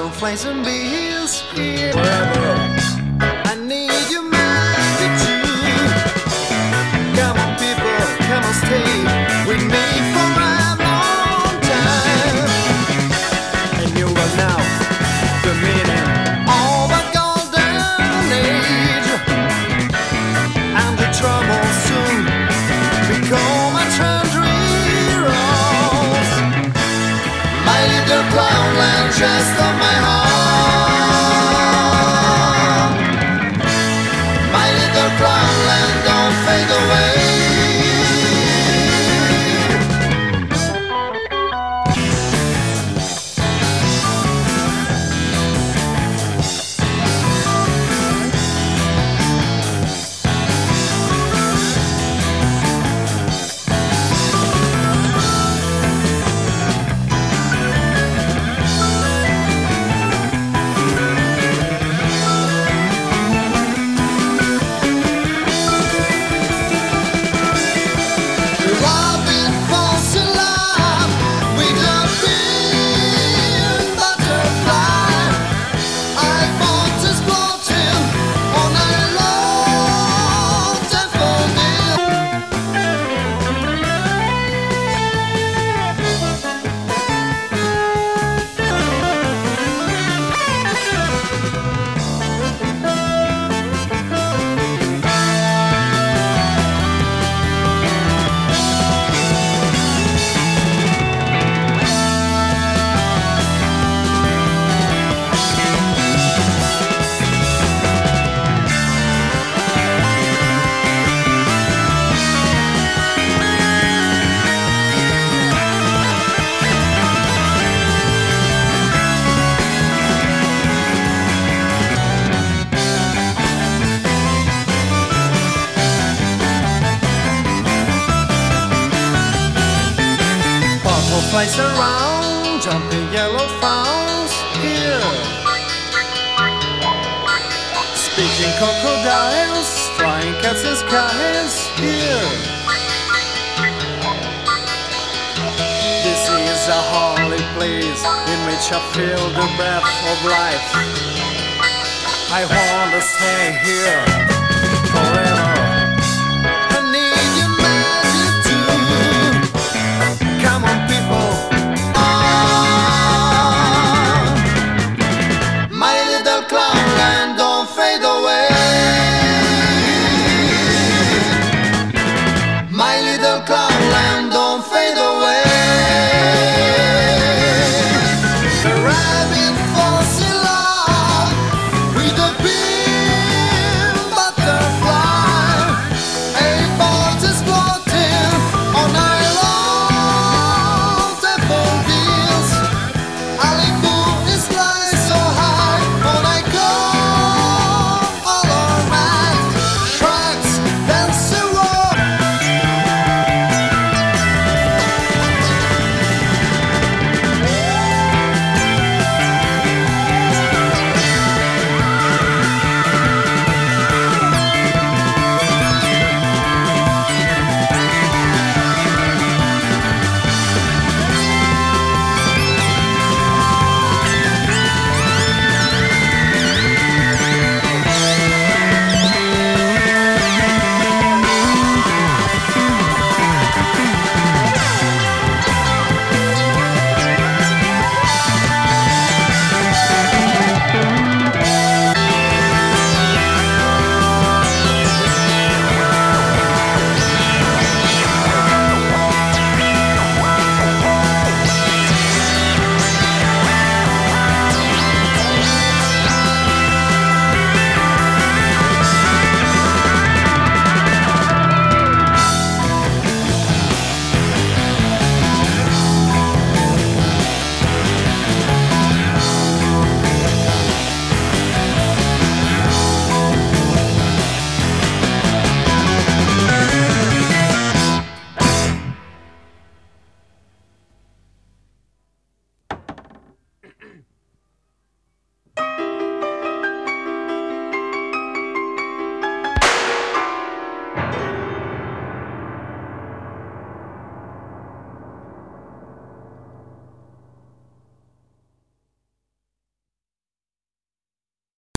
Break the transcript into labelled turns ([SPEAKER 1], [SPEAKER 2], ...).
[SPEAKER 1] butterflies and bees here. I need your magic too. Come on, people, come on, stay with me for a long time. And you will know the meaning of a golden age, and the trouble soon become a tragedy rose. My little clown lands just on my heart. My little clown land, don't fade away. Flies around, jumping yellow fowls here. Speaking crocodiles, flying cats in skies here. This is a holy place in which I feel the breath of life. I wanna stay here.